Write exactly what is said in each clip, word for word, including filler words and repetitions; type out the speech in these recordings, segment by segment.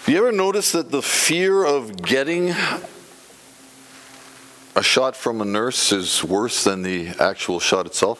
You ever notice that the fear of getting a shot from a nurse is worse than the actual shot itself?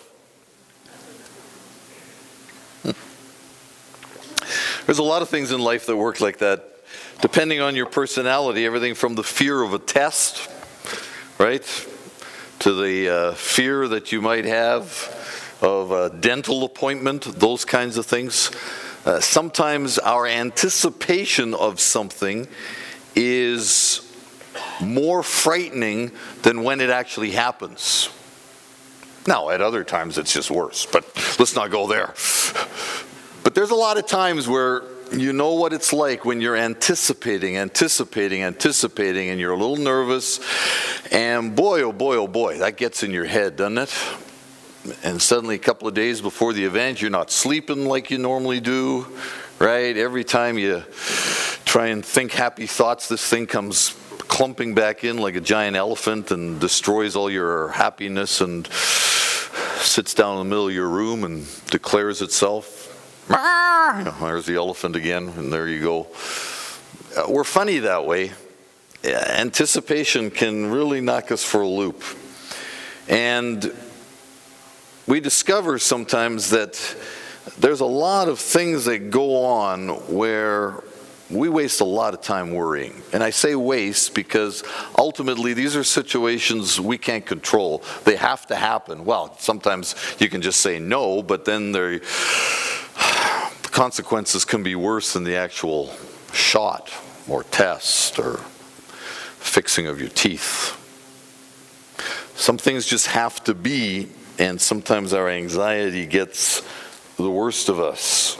Hmm. There's a lot of things in life that work like that, depending on your personality. Everything from the fear of a test, right, to the uh, fear that you might have of a dental appointment, those kinds of things. Uh, sometimes our anticipation of something is more frightening than when it actually happens. Now, at other times it's just worse, but let's not go there. But there's a lot of times where you know what it's like when you're anticipating, anticipating, anticipating, and you're a little nervous, and boy, oh boy, oh boy, that gets in your head, doesn't it? And suddenly a couple of days before the event, you're not sleeping like you normally do, right? Every time you try and think happy thoughts, this thing comes clumping back in like a giant elephant and destroys all your happiness and sits down in the middle of your room and declares itself. There's the elephant again, and there you go. We're funny that way. Anticipation can really knock us for a loop. And we discover sometimes that there's a lot of things that go on where we waste a lot of time worrying. And I say waste because ultimately these are situations we can't control. They have to happen. Well, sometimes you can just say no, but then the consequences can be worse than the actual shot or test or fixing of your teeth. Some things just have to be, and sometimes our anxiety gets the worst of us.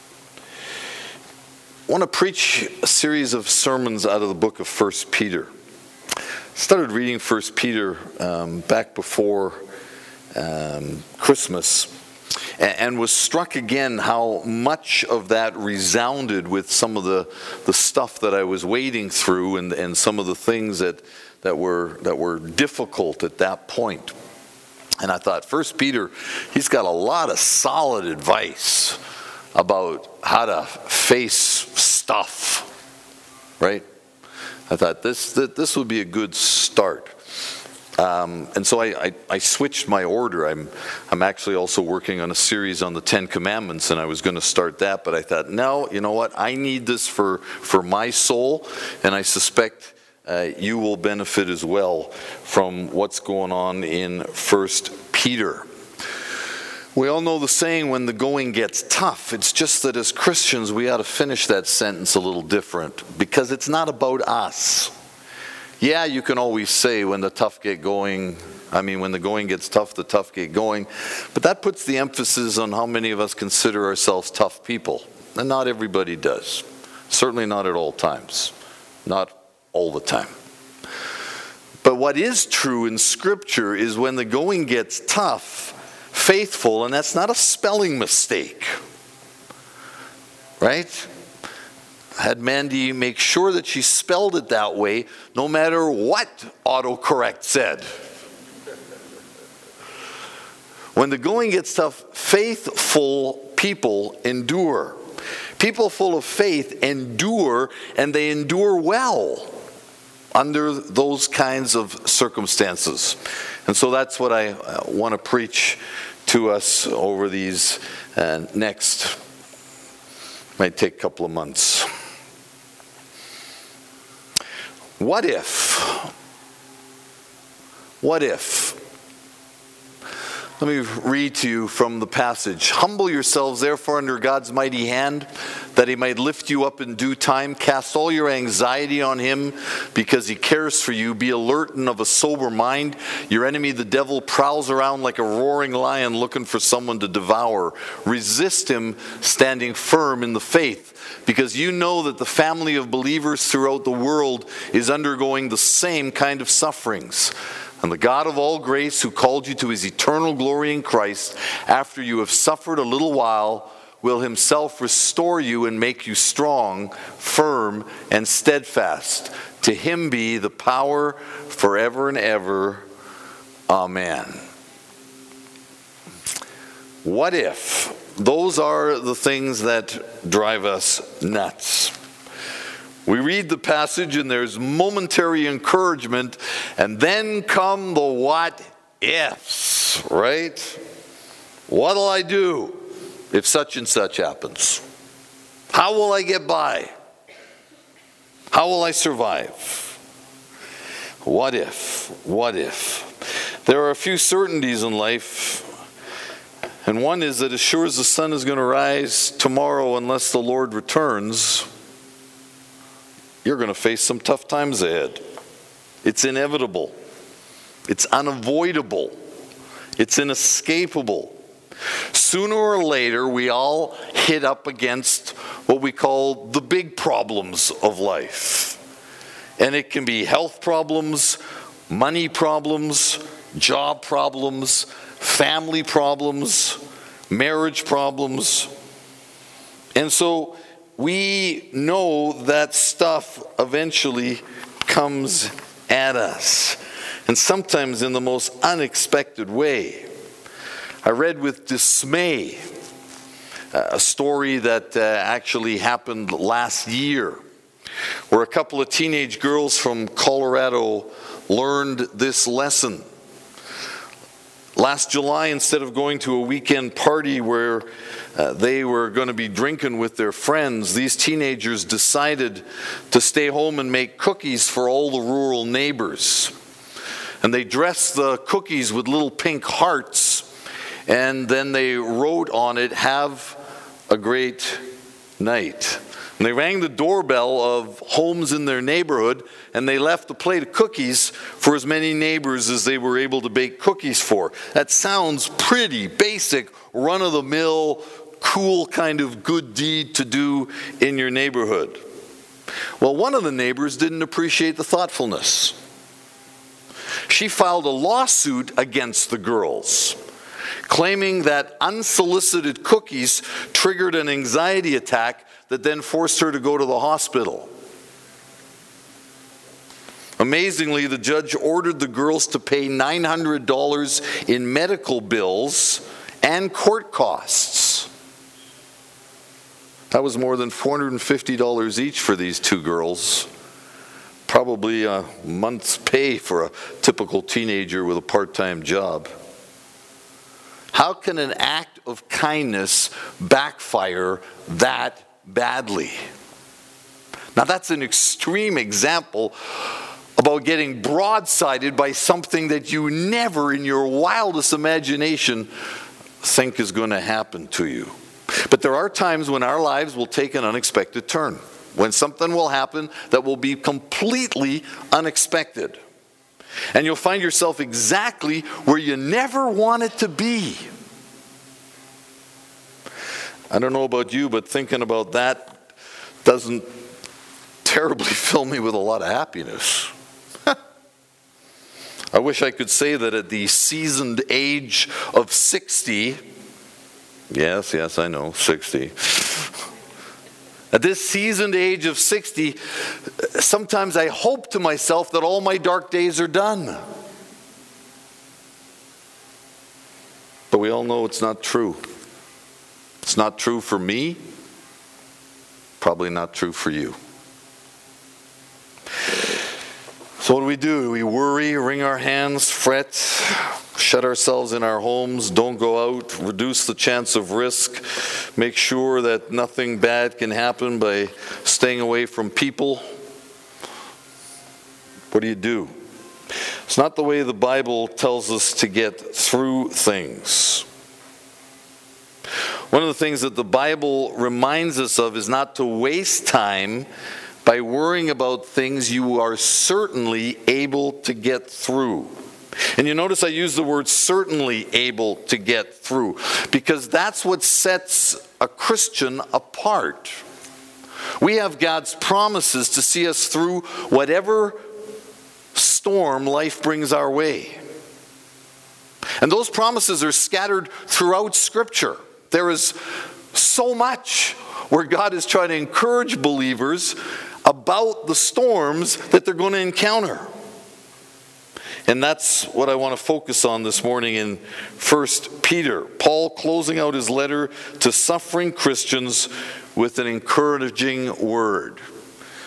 I want to preach a series of sermons out of the book of First Peter. I started reading First Peter um, back before um, Christmas, and, and was struck again how much of that resounded with some of the, the stuff that I was wading through, and, and some of the things that, that were that were difficult at that point. And I thought, First Peter, he's got a lot of solid advice about how to face stuff, right? I thought this this would be a good start. Um, and so I, I, I switched my order. I'm I'm actually also working on a series on the Ten Commandments, and I was going to start that, but I thought, no, you know what? I need this for, for my soul, and I suspect Uh, you will benefit as well from what's going on in First Peter. We all know the saying, when the going gets tough. It's just that as Christians we ought to finish that sentence a little different, because it's not about us. Yeah, you can always say when the tough get going, I mean when the going gets tough, the tough get going, but that puts the emphasis on how many of us consider ourselves tough people. And not everybody does. Certainly not at all times. Not all the time. But what is true in Scripture is when the going gets tough, faithful, and that's not a spelling mistake, right? I had Mandy make sure that she spelled it that way no matter what autocorrect said. When the going gets tough, faithful people endure. People full of faith endure, and they endure well under those kinds of circumstances. And so that's what I want to preach to us over these uh, next, might take a couple of months. What if? What if? Let me read to you from the passage. Humble yourselves, therefore, under God's mighty hand, that he might lift you up in due time. Cast all your anxiety on him, because he cares for you. Be alert and of a sober mind. Your enemy, the devil, prowls around like a roaring lion looking for someone to devour. Resist him, standing firm in the faith, because you know that the family of believers throughout the world is undergoing the same kind of sufferings. And the God of all grace, who called you to his eternal glory in Christ, after you have suffered a little while, will himself restore you and make you strong, firm, and steadfast. To him be the power forever and ever. Amen. What if? Those are the things that drive us nuts. We read the passage and there's momentary encouragement, and then come the what ifs, right? What'll I do if such and such happens? How will I get by? How will I survive? What if? What if? There are a few certainties in life, and one is that as sure as the sun is going to rise tomorrow unless the Lord returns, you're going to face some tough times ahead. It's inevitable. It's unavoidable. It's inescapable. Sooner or later, we all hit up against what we call the big problems of life. And it can be health problems, money problems, job problems, family problems, marriage problems. And so we know that stuff eventually comes at us, and sometimes in the most unexpected way. I read with dismay a story that uh, actually happened last year, where a couple of teenage girls from Colorado learned this lesson. Last July, instead of going to a weekend party where uh, they were going to be drinking with their friends, these teenagers decided to stay home and make cookies for all the rural neighbors. And they dressed the cookies with little pink hearts, and then they wrote on it, "Have a great night." And they rang the doorbell of homes in their neighborhood, and they left a plate of cookies for as many neighbors as they were able to bake cookies for. That sounds pretty basic, run-of-the-mill, cool kind of good deed to do in your neighborhood. Well, one of the neighbors didn't appreciate the thoughtfulness. She filed a lawsuit against the girls, claiming that unsolicited cookies triggered an anxiety attack that then forced her to go to the hospital. Amazingly, the judge ordered the girls to pay nine hundred dollars in medical bills and court costs. That was more than four hundred fifty dollars each for these two girls. Probably a month's pay for a typical teenager with a part-time job. How can an act of kindness backfire that badly? Now, that's an extreme example about getting broadsided by something that you never in your wildest imagination think is going to happen to you. But there are times when our lives will take an unexpected turn, when something will happen that will be completely unexpected. And you'll find yourself exactly where you never wanted to be. I don't know about you, but thinking about that doesn't terribly fill me with a lot of happiness. I wish I could say that at the seasoned age of sixty, yes, yes, I know, sixty. At this seasoned age of sixty, sometimes I hope to myself that all my dark days are done. But we all know it's not true. It's not true for me, probably not true for you. So what do we do? Do we worry, wring our hands, fret, shut ourselves in our homes, don't go out, reduce the chance of risk, make sure that nothing bad can happen by staying away from people? What do you do? It's not the way the Bible tells us to get through things. One of the things that the Bible reminds us of is not to waste time by worrying about things you are certainly able to get through. And you notice I use the word certainly able to get through, because that's what sets a Christian apart. We have God's promises to see us through whatever storm life brings our way. And those promises are scattered throughout Scripture. There is so much where God is trying to encourage believers about the storms that they're going to encounter. And that's what I want to focus on this morning in First Peter. Paul closing out his letter to suffering Christians with an encouraging word.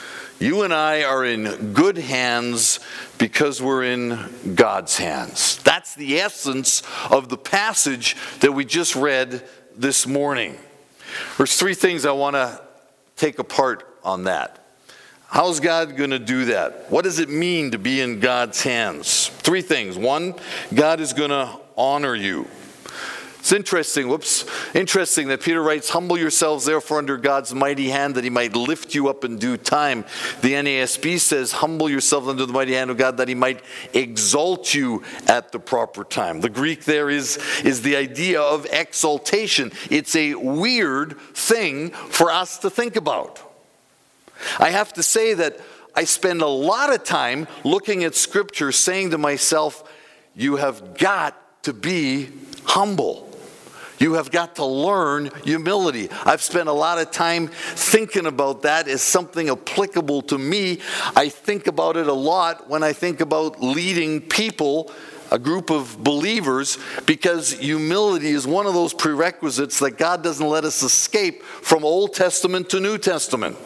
You and I are in good hands because we're in God's hands. That's the essence of the passage that we just read this morning. There's three things I want to take apart on that. How's God going to do that? What does it mean to be in God's hands? Three things. One, God is going to honor you. It's interesting, whoops, interesting that Peter writes, humble yourselves therefore under God's mighty hand that he might lift you up in due time. The N A S B says, humble yourselves under the mighty hand of God that he might exalt you at the proper time. The Greek there is, is the idea of exaltation. It's a weird thing for us to think about. I have to say that I spend a lot of time looking at Scripture saying to myself, you have got to be humble. You have got to learn humility. I've spent a lot of time thinking about that as something applicable to me. I think about it a lot when I think about leading people, a group of believers, because humility is one of those prerequisites that God doesn't let us escape from Old Testament to New Testament.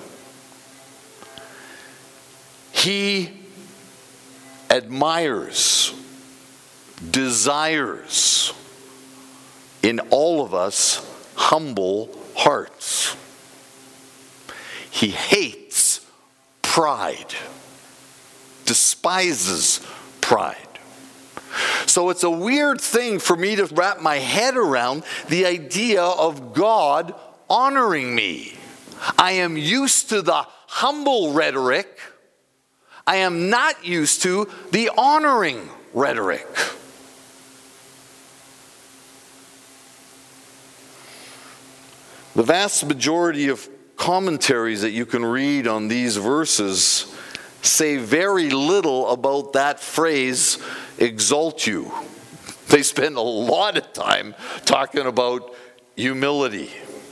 He admires, desires in all of us humble hearts. He hates pride, despises pride. So it's a weird thing for me to wrap my head around the idea of God honoring me. I am used to the humble rhetoric. I am not used to the honoring rhetoric. The vast majority of commentaries that you can read on these verses say very little about that phrase, exalt you. They spend a lot of time talking about humility.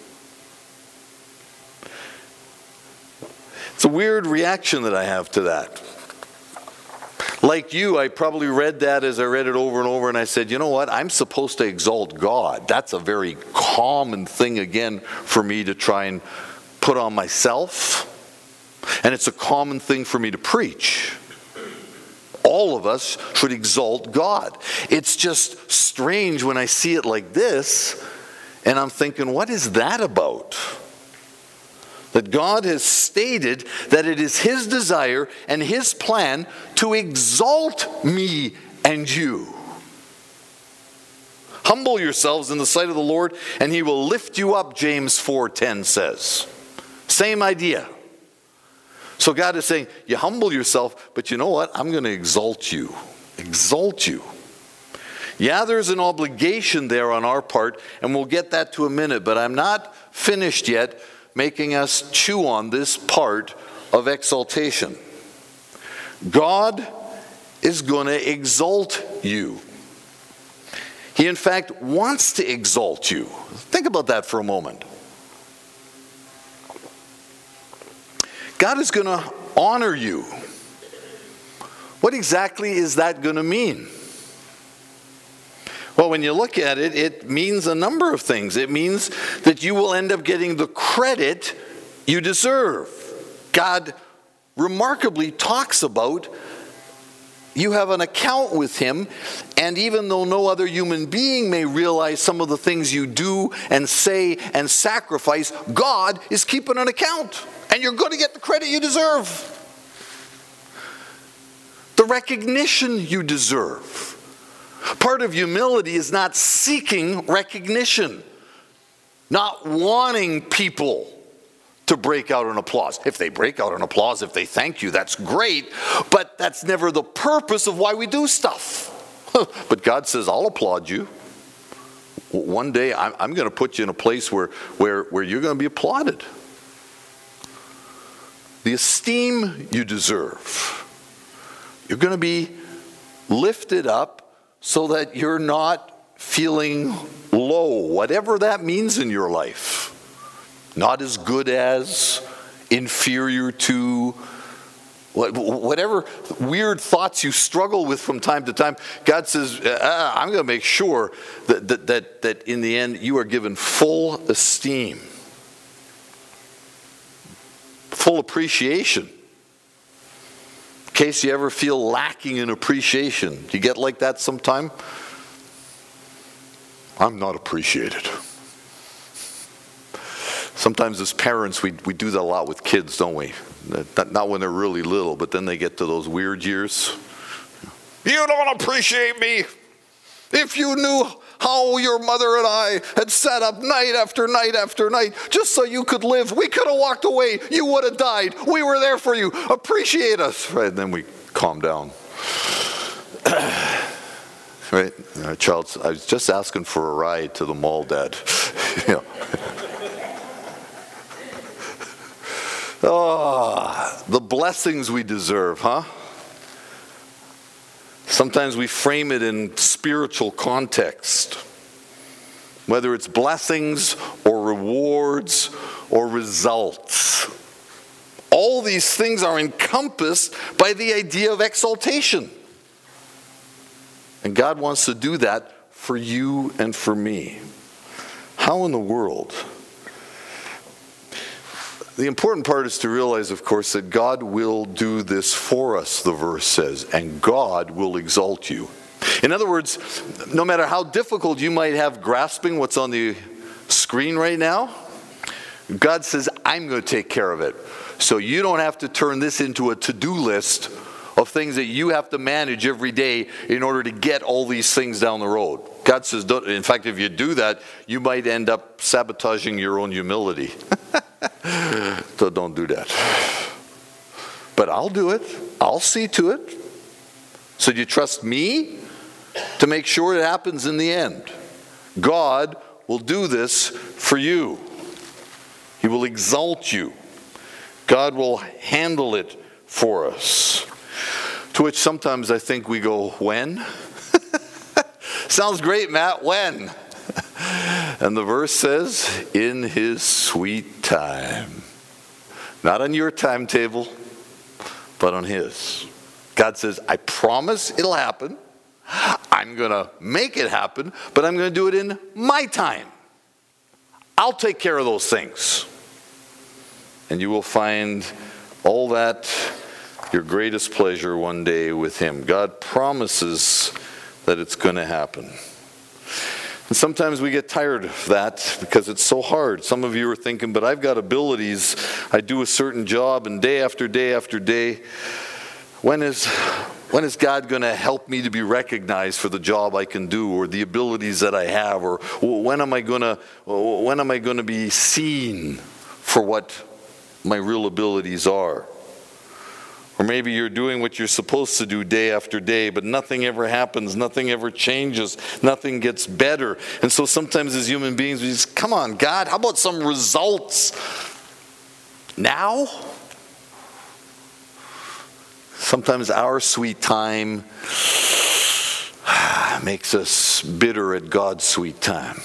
It's a weird reaction that I have to that. Like you, I probably read that as I read it over and over, and I said, you know what? I'm supposed to exalt God. That's a very common thing, again, for me to try and put on myself. And it's a common thing for me to preach. All of us should exalt God. It's just strange when I see it like this, and I'm thinking, what is that about? That God has stated that it is his desire and his plan to exalt me and you. Humble yourselves in the sight of the Lord, and he will lift you up, James four ten says. Same idea. So God is saying, you humble yourself, but you know what? I'm going to exalt you. Exalt you. Yeah, there's an obligation there on our part, and we'll get that to a minute, but I'm not finished yet making us chew on this part of exaltation. God is going to exalt you. He, in fact, wants to exalt you. Think about that for a moment. God is going to honor you. What exactly is that going to mean? Well, when you look at it, it means a number of things. It means that you will end up getting the credit you deserve. God remarkably talks about you have an account with him, and even though no other human being may realize some of the things you do and say and sacrifice, God is keeping an account, and you're going to get the credit you deserve. The recognition you deserve. Part of humility is not seeking recognition, not wanting people to break out in applause. If they break out in applause, if they thank you, that's great, but that's never the purpose of why we do stuff. But God says, I'll applaud you. One day, I'm, I'm going to put you in a place where, where, where you're going to be applauded. The esteem you deserve. You're going to be lifted up so that you're not feeling low, whatever that means in your life. Not as good as, inferior to, whatever weird thoughts you struggle with from time to time. God says, ah, I'm going to make sure that, that, that, that in the end you are given full esteem, full appreciation. case you ever feel lacking in appreciation. Do you get like that sometime? I'm not appreciated. Sometimes as parents, we, we do that a lot with kids, don't we? Not, not when they're really little, but then they get to those weird years. You don't appreciate me. If you knew how your mother and I had sat up night after night after night just so you could live, we could have walked away. You would have died. We were there for you. Appreciate us. Right, and then we calm down. Right, uh, child, I was just asking for a ride to the mall, Dad. You know. Oh, the blessings we deserve, huh? Sometimes we frame it in spiritual context. Whether it's blessings or rewards or results. All these things are encompassed by the idea of exaltation. And God wants to do that for you and for me. How in the world? The important part is to realize, of course, that God will do this for us, the verse says, and God will exalt you. In other words, no matter how difficult you might have grasping what's on the screen right now, God says, I'm going to take care of it. So you don't have to turn this into a to-do list of things that you have to manage every day in order to get all these things down the road. God says, don't, in fact, if you do that, you might end up sabotaging your own humility. So don't do that. But I'll do it. I'll see to it. So do you trust me to make sure it happens in the end? God will do this for you. He will exalt you. God will handle it for us. To which sometimes I think we go, when? Sounds great, Matt, when? And the verse says, in his sweet time. Not on your timetable, but on his. God says, I promise it'll happen. I'm going to make it happen, but I'm going to do it in my time. I'll take care of those things. And you will find all that your greatest pleasure one day with him. God promises that it's going to happen. And sometimes we get tired of that because it's so hard. Some of you are thinking, but I've got abilities. I do a certain job, and day after day after day, when is when is God going to help me to be recognized for the job I can do, or the abilities that I have, or when am I going to when am I going to be seen for what my real abilities are? Or maybe you're doing what you're supposed to do day after day, but nothing ever happens, nothing ever changes, nothing gets better. And so sometimes as human beings, we just, come on, God, how about some results now? Sometimes our sweet time makes us bitter at God's sweet time.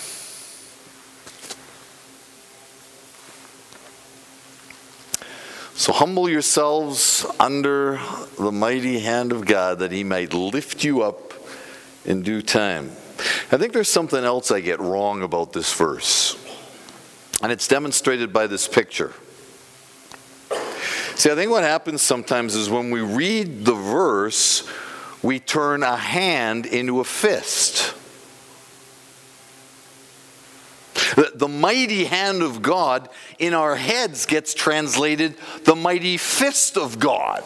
So humble yourselves under the mighty hand of God, that he might lift you up in due time. I think there's something else I get wrong about this verse. And it's demonstrated by this picture. See, I think what happens sometimes is when we read the verse, we turn a hand into a fist. The, the mighty hand of God in our heads gets translated the mighty fist of God.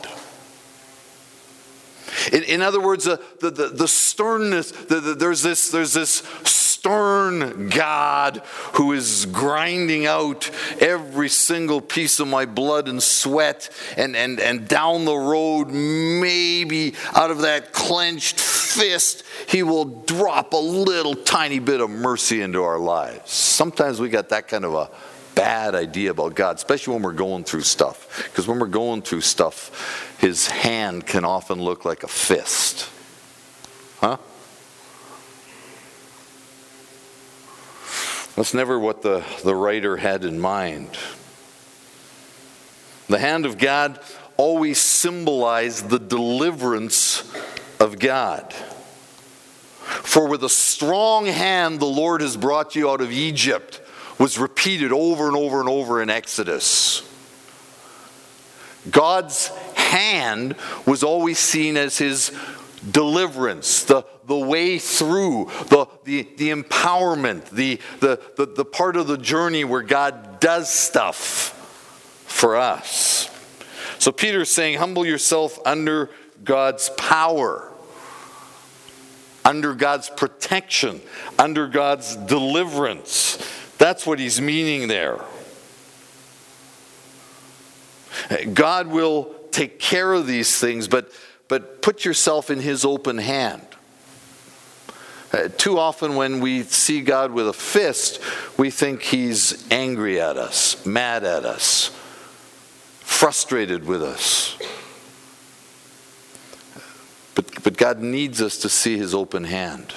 In, in other words, uh, the, the, the sternness, the, the, there's this, there's this stern God who is grinding out every single piece of my blood and sweat, and, and, and down the road, maybe out of that clenched fist, he will drop a little tiny bit of mercy into our lives. Sometimes we got that kind of a bad idea about God, especially when we're going through stuff. Because when we're going through stuff, his hand can often look like a fist. Huh? That's never what the, the writer had in mind. The hand of God always symbolized the deliverance of God. For with a strong hand the Lord has brought you out of Egypt was repeated over and over and over in Exodus. God's hand was always seen as his deliverance, the, the way through, the, the, the empowerment, the, the, the, the part of the journey where God does stuff for us. So Peter's saying, humble yourself under God's power, under God's protection, under God's deliverance. That's what he's meaning there. God will take care of these things, but, but put yourself in his open hand. Uh, too often when we see God with a fist, we think he's angry at us, mad at us, frustrated with us. But, but God needs us to see his open hand.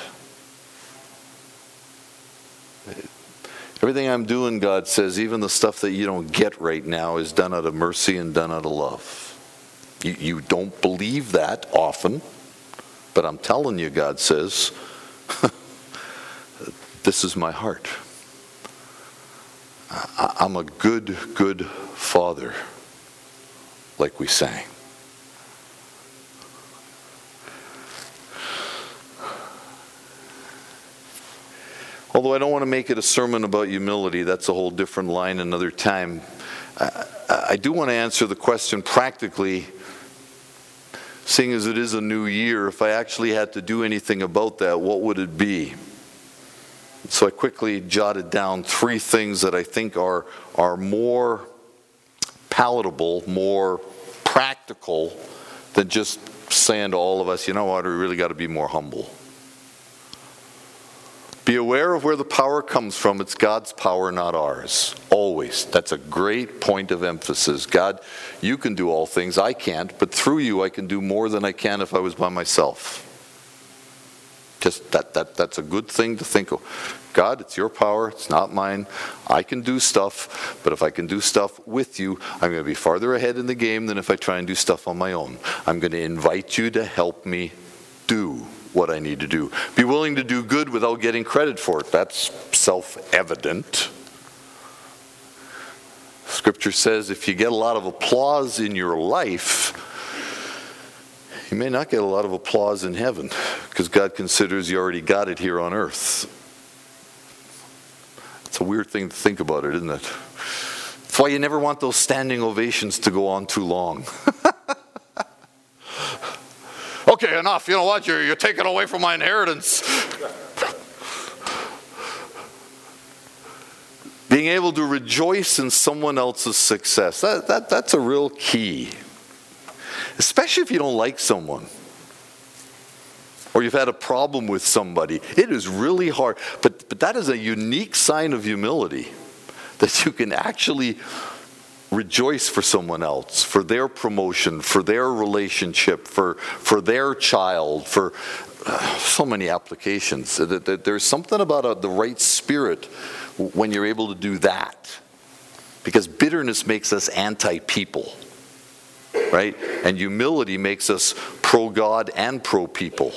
Everything I'm doing, God says, even the stuff that you don't get right now, is done out of mercy and done out of love. You, you don't believe that often, but I'm telling you, God says, this is my heart. I, I'm a good, good father, like we sang. Although I don't want to make it a sermon about humility, that's a whole different line another time. I, I do want to answer the question practically, seeing as it is a new year. If I actually had to do anything about that, what would it be? So I quickly jotted down three things that I think are, are more palatable, more practical than just saying to all of us, you know what, we really got to be more humble. Be aware of where the power comes from. It's God's power, not ours. Always. That's a great point of emphasis. God, you can do all things. I can't, but through you I can do more than I can if I was by myself. Just that, that that's a good thing to think of. God, it's your power. It's not mine. I can do stuff, but if I can do stuff with you, I'm going to be farther ahead in the game than if I try and do stuff on my own. I'm going to invite you to help me do what I need to do. Be willing to do good without getting credit for it. That's self-evident. Scripture says if you get a lot of applause in your life, you may not get a lot of applause in heaven, because God considers you already got it here on earth. It's a weird thing to think about it, isn't it? That's why you never want those standing ovations to go on too long. Okay, enough. You know what? You're, you're taking away from my inheritance. Being able to rejoice in someone else's success, that, that, that's a real key. Especially if you don't like someone, or you've had a problem with somebody. It is really hard. But, but that is a unique sign of humility, that you can actually rejoice for someone else, for their promotion, for their relationship, for, for their child, for uh, so many applications. There's something about a, the right spirit when you're able to do that. Because bitterness makes us anti-people, right? And humility makes us pro-God and pro-people.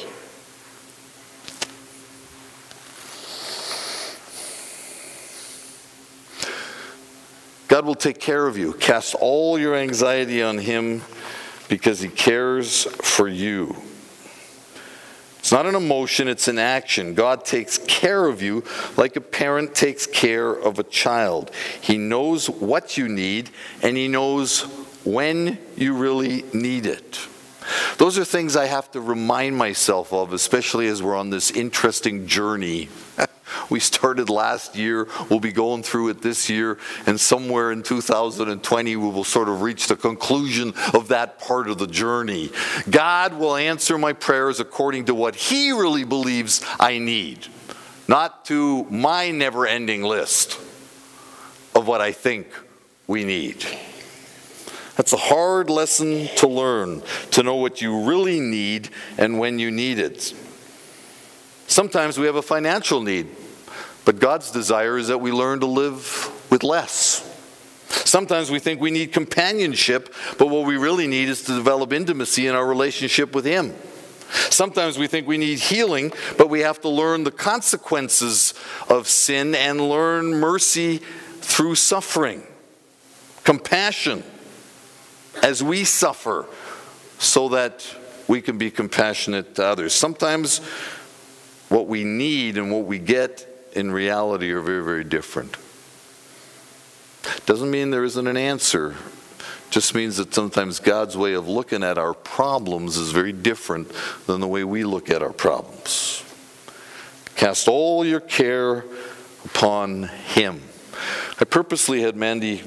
God will take care of you. Cast all your anxiety on him because he cares for you. It's not an emotion, it's an action. God takes care of you like a parent takes care of a child. He knows what you need, and he knows when you really need it. Those are things I have to remind myself of, especially as we're on this interesting journey. We started last year, we'll be going through it this year, and somewhere in two thousand twenty we will sort of reach the conclusion of that part of the journey. God will answer my prayers according to what he really believes I need, not to my never-ending list of what I think we need. That's a hard lesson to learn, to know what you really need and when you need it. Sometimes we have a financial need, but God's desire is that we learn to live with less. Sometimes we think we need companionship, but what we really need is to develop intimacy in our relationship with him. Sometimes we think we need healing, but we have to learn the consequences of sin and learn mercy through suffering, compassion as we suffer so that we can be compassionate to others. Sometimes what we need and what we get in reality are very, very different. Doesn't mean there isn't an answer. Just means that sometimes God's way of looking at our problems is very different than the way we look at our problems. Cast all your care upon Him. I purposely had Mandy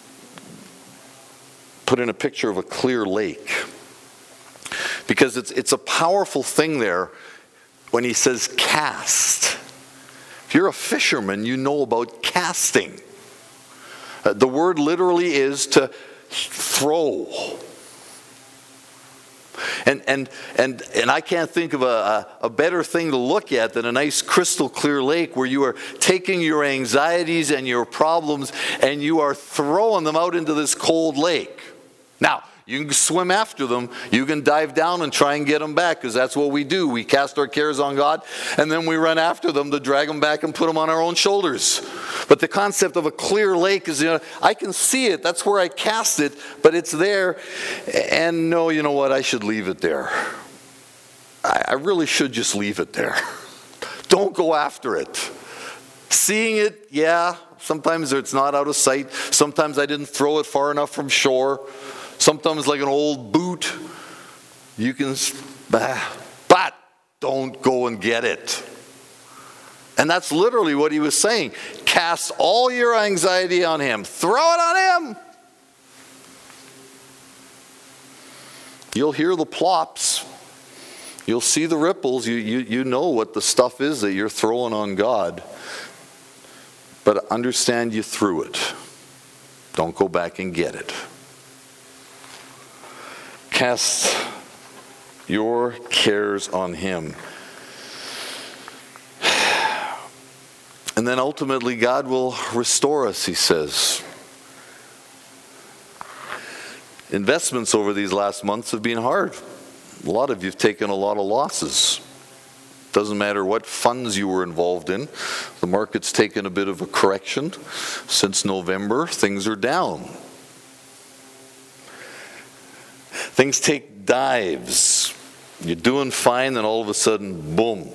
put in a picture of a clear lake, because it's it's a powerful thing there when he says cast. If you're a fisherman, you know about casting. Uh, the word literally is to throw. And and and and I can't think of a, a, a better thing to look at than a nice crystal clear lake where you are taking your anxieties and your problems and you are throwing them out into this cold lake. Now, you can swim after them. You can dive down and try and get them back, because that's what we do. We cast our cares on God, and then we run after them to drag them back and put them on our own shoulders. But the concept of a clear lake is, you know, I can see it. That's where I cast it, but it's there. And no, you know what? I should leave it there. I, I really should just leave it there. Don't go after it. Seeing it, yeah, sometimes it's not out of sight. Sometimes I didn't throw it far enough from shore. Sometimes like an old boot, you can, but don't go and get it. And that's literally what he was saying. Cast all your anxiety on Him. Throw it on Him. You'll hear the plops. You'll see the ripples. You, you, you know what the stuff is that you're throwing on God. But understand you threw it. Don't go back and get it. Cast your cares on Him. And then ultimately God will restore us, he says. Investments over these last months have been hard. A lot of you have taken a lot of losses. Doesn't matter what funds you were involved in. The market's taken a bit of a correction. Since November, things are down. Things take dives. You're doing fine, then all of a sudden, boom.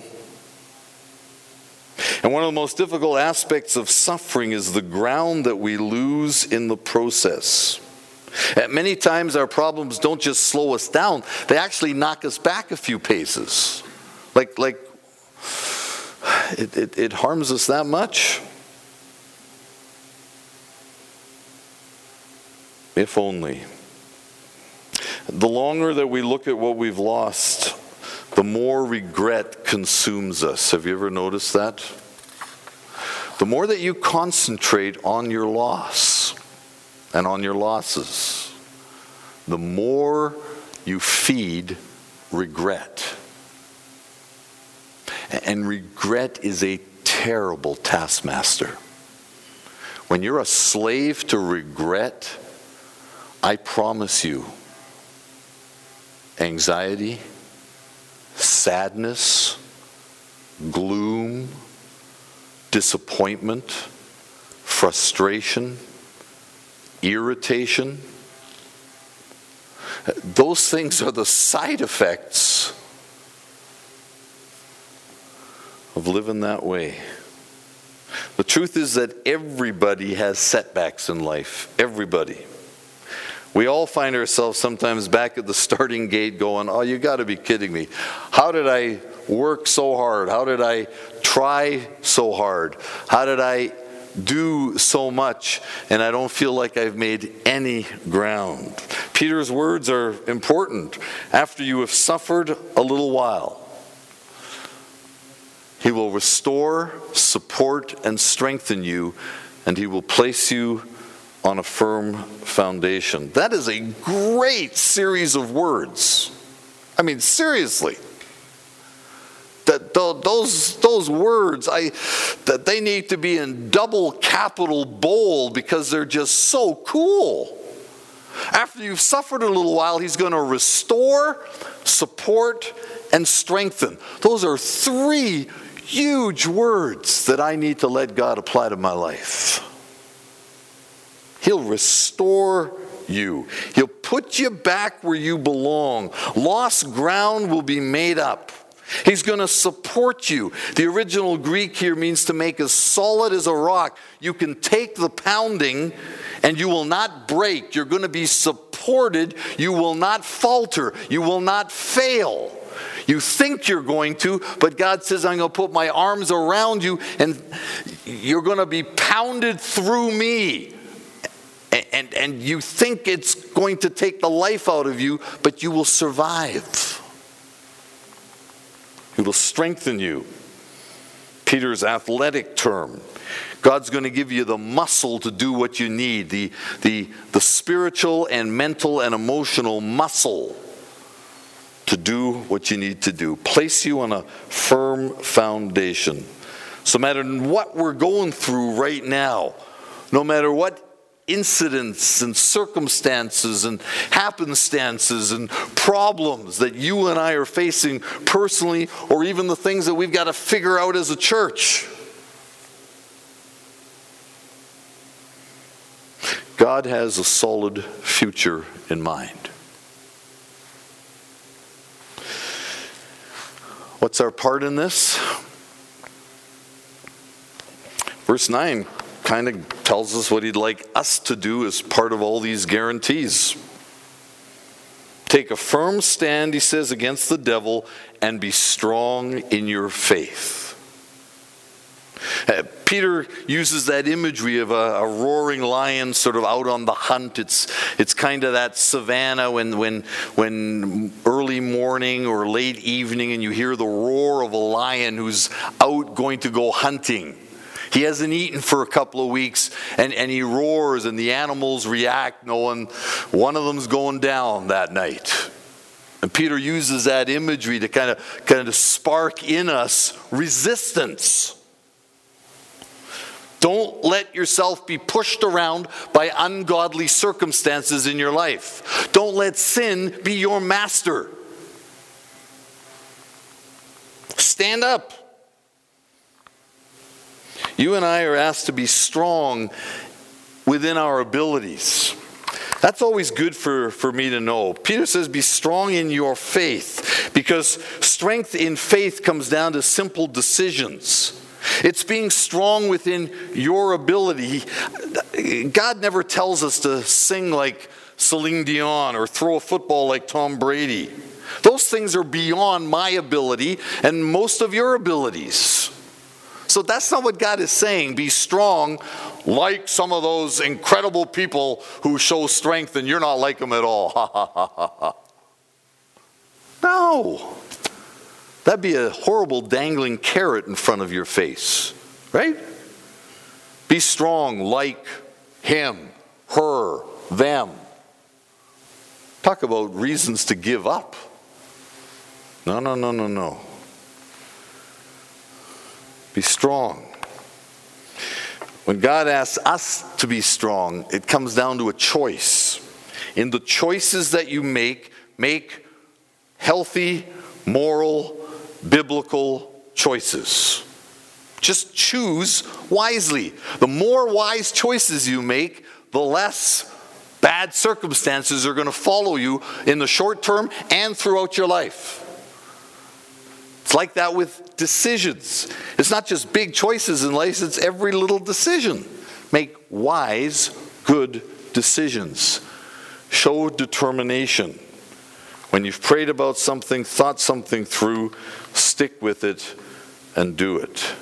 And one of the most difficult aspects of suffering is the ground that we lose in the process. And many times our problems don't just slow us down, they actually knock us back a few paces. Like, like it, it, it harms us that much. If only. The longer that we look at what we've lost, the more regret consumes us. Have you ever noticed that? The more that you concentrate on your loss and on your losses, the more you feed regret. And regret is a terrible taskmaster. When you're a slave to regret, I promise you, anxiety, sadness, gloom, disappointment, frustration, irritation, those things are the side effects of living that way. The truth is that everybody has setbacks in life. Everybody. We all find ourselves sometimes back at the starting gate going, oh, you got to be kidding me. How did I work so hard? How did I try so hard? How did I do so much? And I don't feel like I've made any ground. Peter's words are important. After you have suffered a little while, He will restore, support, and strengthen you, and He will place you on a firm foundation. That is a great series of words. I mean, seriously. That those those words, I that they need to be in double capital bold because they're just so cool. After you've suffered a little while, He's going to restore, support, and strengthen. Those are three huge words that I need to let God apply to my life. He'll restore you. He'll put you back where you belong. Lost ground will be made up. He's going to support you. The original Greek here means to make as solid as a rock. You can take the pounding and you will not break. You're going to be supported. You will not falter. You will not fail. You think you're going to, but God says, I'm going to put my arms around you and you're going to be pounded through me. And, and, and you think it's going to take the life out of you, but you will survive. He will strengthen you. Peter's athletic term. God's going to give you the muscle to do what you need, the, the, the spiritual and mental and emotional muscle to do what you need to do. Place you on a firm foundation. So no matter what we're going through right now, no matter what incidents and circumstances and happenstances and problems that you and I are facing personally, or even the things that we've got to figure out as a church, God has a solid future in mind. What's our part in this? Verse nine kind of tells us what he'd like us to do as part of all these guarantees. Take a firm stand, he says, against the devil and be strong in your faith. Uh, Peter uses that imagery of a, a roaring lion sort of out on the hunt. It's it's kind of that savannah when when when early morning or late evening and you hear the roar of a lion who's out going to go hunting. He hasn't eaten for a couple of weeks, and, and he roars, and the animals react knowing one of them's going down that night. And Peter uses that imagery to kind of, kind of spark in us resistance. Don't let yourself be pushed around by ungodly circumstances in your life. Don't let sin be your master. Stand up. You and I are asked to be strong within our abilities. That's always good for, for me to know. Peter says, be strong in your faith, because strength in faith comes down to simple decisions. It's being strong within your ability. God never tells us to sing like Celine Dion or throw a football like Tom Brady. Those things are beyond my ability and most of your abilities. So that's not what God is saying. Be strong like some of those incredible people who show strength and you're not like them at all. Ha ha ha ha ha. No. That'd be a horrible dangling carrot in front of your face, right? Be strong like him, her, them. Talk about reasons to give up. No, no, no, no, no. Be strong. When God asks us to be strong, it comes down to a choice. In the choices that you make, make healthy, moral, biblical choices. Just choose wisely. The more wise choices you make, the less bad circumstances are going to follow you in the short term and throughout your life. It's like that with decisions. It's not just big choices in life, it's every little decision. Make wise, good decisions. Show determination. When you've prayed about something, thought something through, stick with it and do it.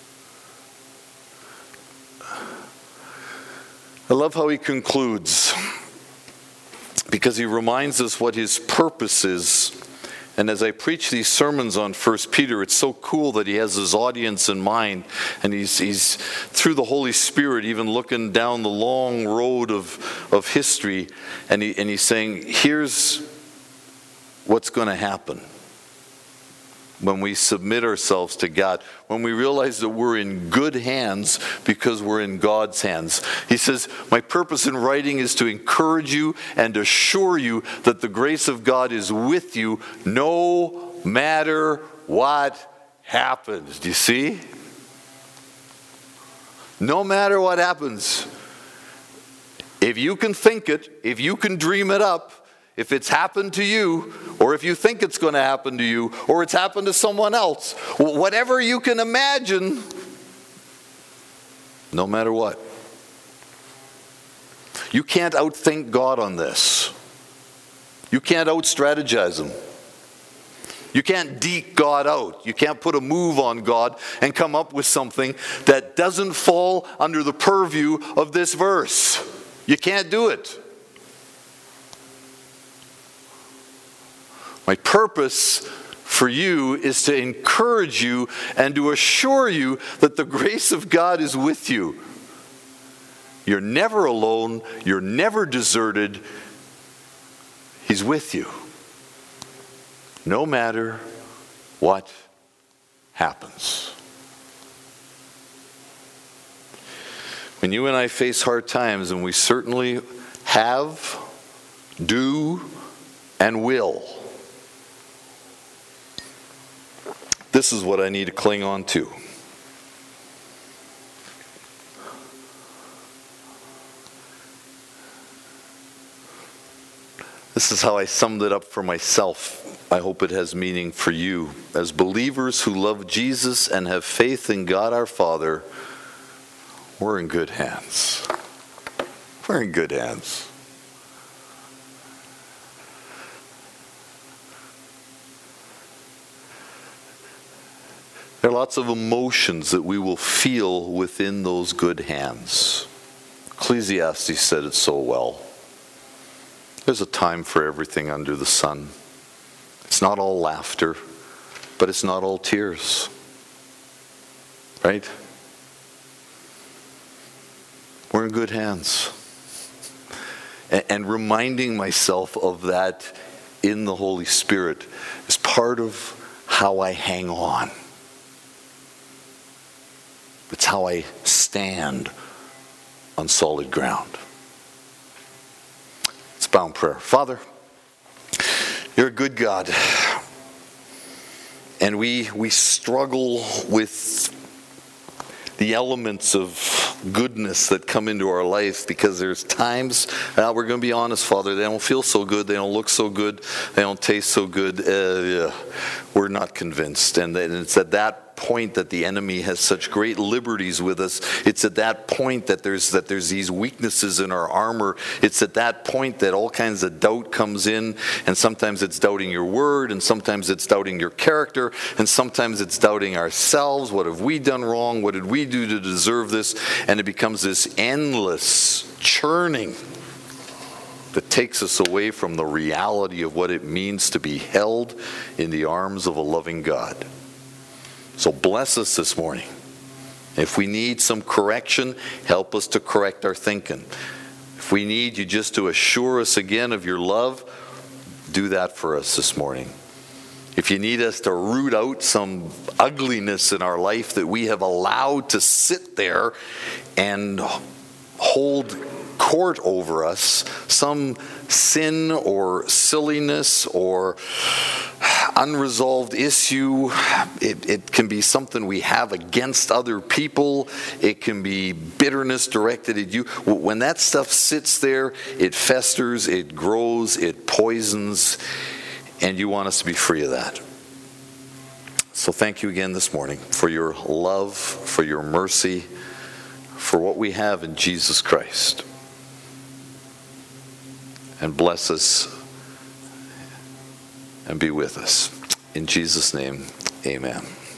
I love how he concludes, because he reminds us what his purpose is. And as I preach these sermons on First Peter, it's so cool that he has his audience in mind, and he's, he's through the Holy Spirit, even looking down the long road of, of history, and, he, and he's saying, here's what's going to happen when we submit ourselves to God, when we realize that we're in good hands because we're in God's hands. He says, my purpose in writing is to encourage you and assure you that the grace of God is with you no matter what happens. Do you see? No matter what happens, If you can think it, if you can dream it up, if it's happened to you, or if you think it's going to happen to you, or it's happened to someone else, whatever you can imagine, no matter what. You can't outthink God on this. You can't out-strategize him. You can't deke God out. You can't put a move on God and come up with something that doesn't fall under the purview of this verse. You can't do it. My purpose for you is to encourage you and to assure you that the grace of God is with you. You're never alone. You're never deserted. He's with you. No matter what happens. When you and I face hard times, and we certainly have, do, and will, this is what I need to cling on to. This is how I summed it up for myself. I hope it has meaning for you. As believers who love Jesus and have faith in God our Father, we're in good hands. We're in good hands. There are lots of emotions that we will feel within those good hands. Ecclesiastes said it so well. There's a time for everything under the sun. It's not all laughter, but it's not all tears. Right? We're in good hands. And, and reminding myself of that in the Holy Spirit is part of how I hang on. It's how I stand on solid ground. Let's bow in prayer. Father, you're a good God. And we we struggle with the elements of goodness that come into our life, because there's times, uh, we're going to be honest, Father, they don't feel so good, they don't look so good, they don't taste so good. Uh, yeah, we're not convinced. And, and it's at that point that the enemy has such great liberties with us. It's at that point that there's that there's these weaknesses in our armor. It's at that point that all kinds of doubt comes in, and sometimes it's doubting your word, and sometimes it's doubting your character, and sometimes it's doubting ourselves. What have we done wrong? What did we do to deserve this? And it becomes this endless churning that takes us away from the reality of what it means to be held in the arms of a loving God. So bless us this morning. If we need some correction, help us to correct our thinking. If we need you just to assure us again of your love, do that for us this morning. If you need us to root out some ugliness in our life that we have allowed to sit there and hold court over us, some sin or silliness or unresolved issue, it, it can be something we have against other people, it can be bitterness directed at you. When that stuff sits there, it festers, it grows, it poisons, and you want us to be free of that. So thank you again this morning for your love, for your mercy, for what we have in Jesus Christ. And bless us and be with us. In Jesus' name, amen.